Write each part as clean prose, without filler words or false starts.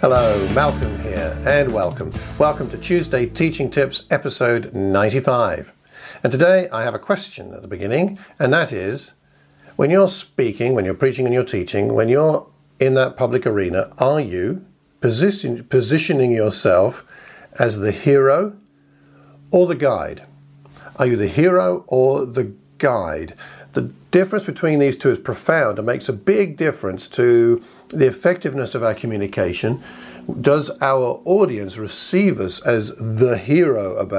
Hello, Malcolm here, and welcome. Welcome to Tuesday Teaching Tips, episode 95. And today I have a question at the beginning, and that is, when you're speaking, when you're preaching and you're teaching, when you're in that public arena, are you positioning yourself as the hero or the guide? Are you the hero or the guide? The difference between these two is profound and makes a big difference to the effectiveness of our communication. Does our audience receive us as the hero of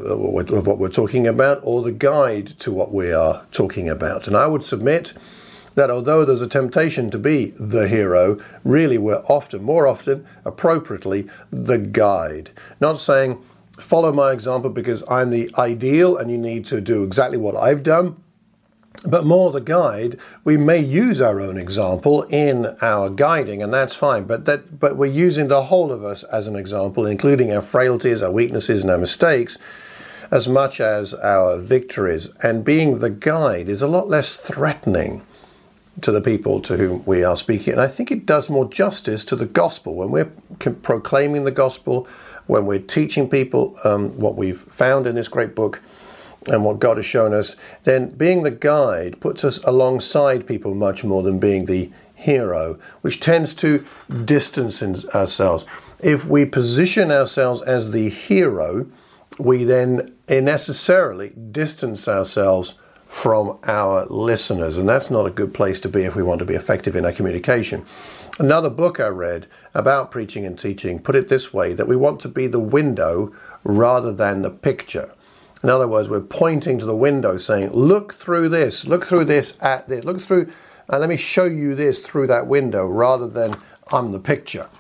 what we're talking about, or the guide to what we are talking about? And I would submit that although there's a temptation to be the hero, really we're more often, appropriately, the guide. Not saying, follow my example because I'm the ideal and you need to do exactly what I've done, but more the guide. We may use our own example in our guiding, and that's fine, but we're using the whole of us as an example, including our frailties, our weaknesses, and our mistakes, as much as our victories. And being the guide is a lot less threatening to the people to whom we are speaking. And I think it does more justice to the gospel. When we're proclaiming the gospel, when we're teaching people what we've found in this great book, and what God has shown us, then being the guide puts us alongside people much more than being the hero, which tends to distance ourselves. If we position ourselves as the hero, we then necessarily distance ourselves from our listeners, and that's not a good place to be if we want to be effective in our communication. Another book I read about preaching and teaching put it this way, that we want to be the window rather than the picture. In other words, we're pointing to the window saying, look through this at this, look through, let me show you this through that window, rather than I'm the picture.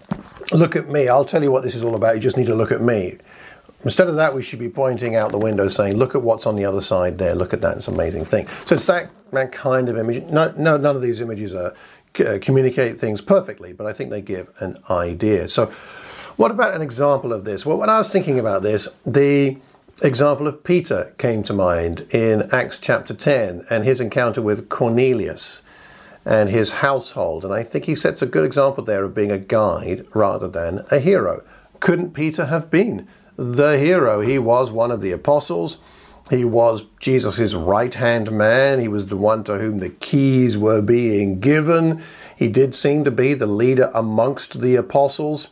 Look at me, I'll tell you what this is all about, you just need to look at me. Instead of that, we should be pointing out the window saying, look at what's on the other side there, look at that, it's an amazing thing. So it's that kind of image. No, none of these images communicate things perfectly, but I think they give an idea. So what about an example of this? Well, when I was thinking about this, the example of Peter came to mind in Acts chapter 10 and his encounter with Cornelius and his household. And I think he sets a good example there of being a guide rather than a hero. Couldn't Peter have been the hero? He was one of the apostles. He was Jesus' right-hand man. He was the one to whom the keys were being given. He did seem to be the leader amongst the apostles.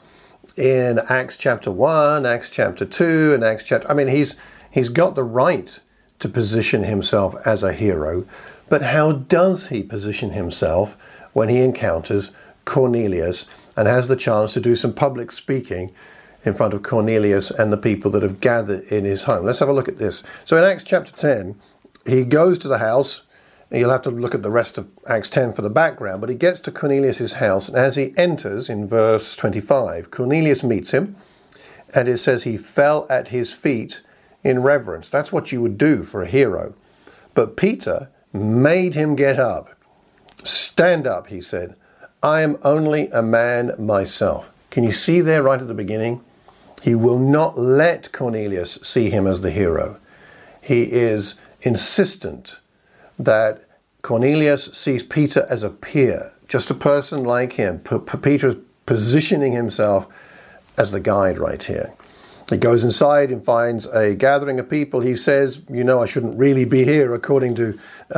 In Acts chapter 1, Acts chapter 2, and Acts chapter... he's got the right to position himself as a hero, but how does he position himself when he encounters Cornelius and has the chance to do some public speaking in front of Cornelius and the people that have gathered in his home? Let's have a look at this. So in Acts chapter 10, he goes to the house. You'll have to look at the rest of Acts 10 for the background, but he gets to Cornelius' house, and as he enters in verse 25, Cornelius meets him, and it says he fell at his feet in reverence. That's what you would do for a hero. But Peter made him get up. Stand up, he said. I am only a man myself. Can you see there right at the beginning? He will not let Cornelius see him as the hero. He is insistent that Cornelius sees Peter as a peer, just a person like him. Peter is positioning himself as the guide right here. He goes inside and finds a gathering of people. He says, I shouldn't really be here according to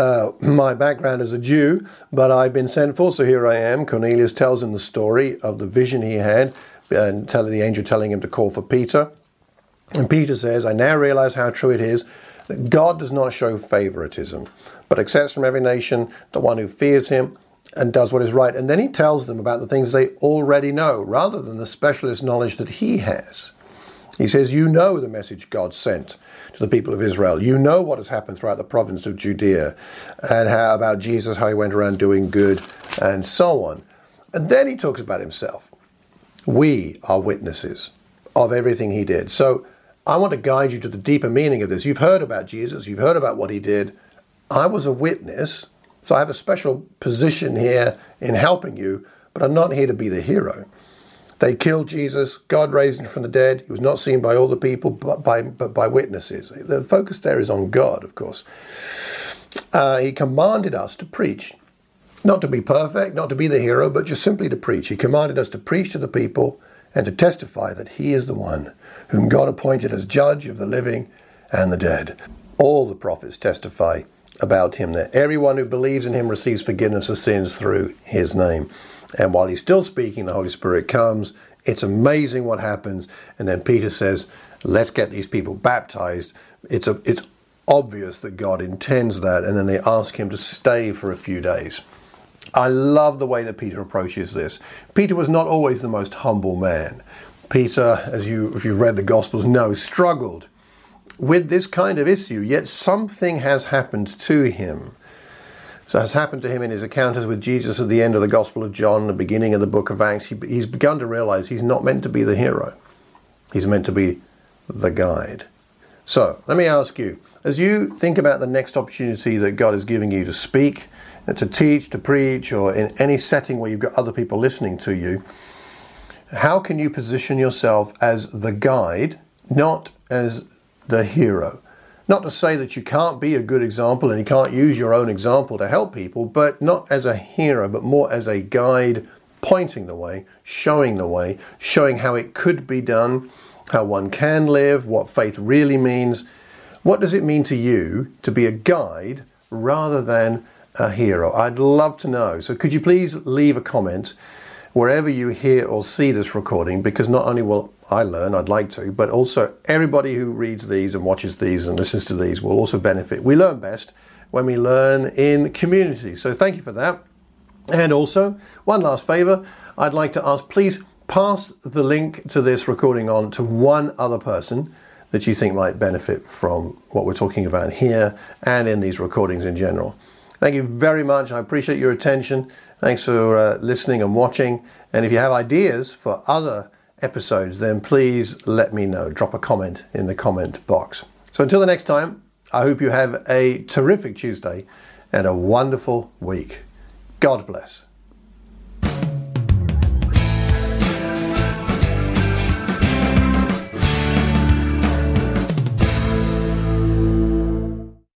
my background as a Jew, but I've been sent for, so here I am. Cornelius tells him the story of the vision he had, and the angel telling him to call for Peter. And Peter says, I now realize how true it is that God does not show favoritism, but accepts from every nation the one who fears him and does what is right. And then he tells them about the things they already know, rather than the specialist knowledge that he has. He says, you know the message God sent to the people of Israel. You know what has happened throughout the province of Judea, and how about Jesus, how he went around doing good, and so on. And then he talks about himself. We are witnesses of everything he did. So I want to guide you to the deeper meaning of this. You've heard about Jesus. You've heard about what he did. I was a witness, so I have a special position here in helping you, but I'm not here to be the hero. They killed Jesus. God raised him from the dead. He was not seen by all the people, but by witnesses. The focus there is on God, of course. He commanded us to preach Not to be perfect, not to be the hero, but just simply to preach. He commanded us to preach to the people and to testify that he is the one whom God appointed as judge of the living and the dead. All the prophets testify about him, that everyone who believes in him receives forgiveness of sins through his name. And while he's still speaking, the Holy Spirit comes. It's amazing what happens. And then Peter says, let's get these people baptized. It's obvious that God intends that. And then they ask him to stay for a few days. I love the way that Peter approaches this. Peter was not always the most humble man. Peter, if you've read the Gospels, know, struggled with this kind of issue, yet something has happened to him. So has happened to him in his encounters with Jesus at the end of the Gospel of John, the beginning of the book of Acts. He's begun to realize he's not meant to be the hero. He's meant to be the guide. So let me ask you, as you think about the next opportunity that God is giving you to speak, to teach, to preach, or in any setting where you've got other people listening to you, how can you position yourself as the guide, not as the hero? Not to say that you can't be a good example and you can't use your own example to help people, but not as a hero, but more as a guide, pointing the way, showing how it could be done, how one can live, what faith really means. What does it mean to you to be a guide rather than a hero? I'd love to know. So could you please leave a comment wherever you hear or see this recording, because not only will I learn, I'd like to, but also everybody who reads these and watches these and listens to these will also benefit. We learn best when we learn in community. So thank you for that. And also, one last favor, I'd like to ask, please pass the link to this recording on to one other person that you think might benefit from what we're talking about here and in these recordings in general. Thank you very much. I appreciate your attention. Thanks for listening and watching. And if you have ideas for other episodes, then please let me know. Drop a comment in the comment box. So until the next time, I hope you have a terrific Tuesday and a wonderful week. God bless.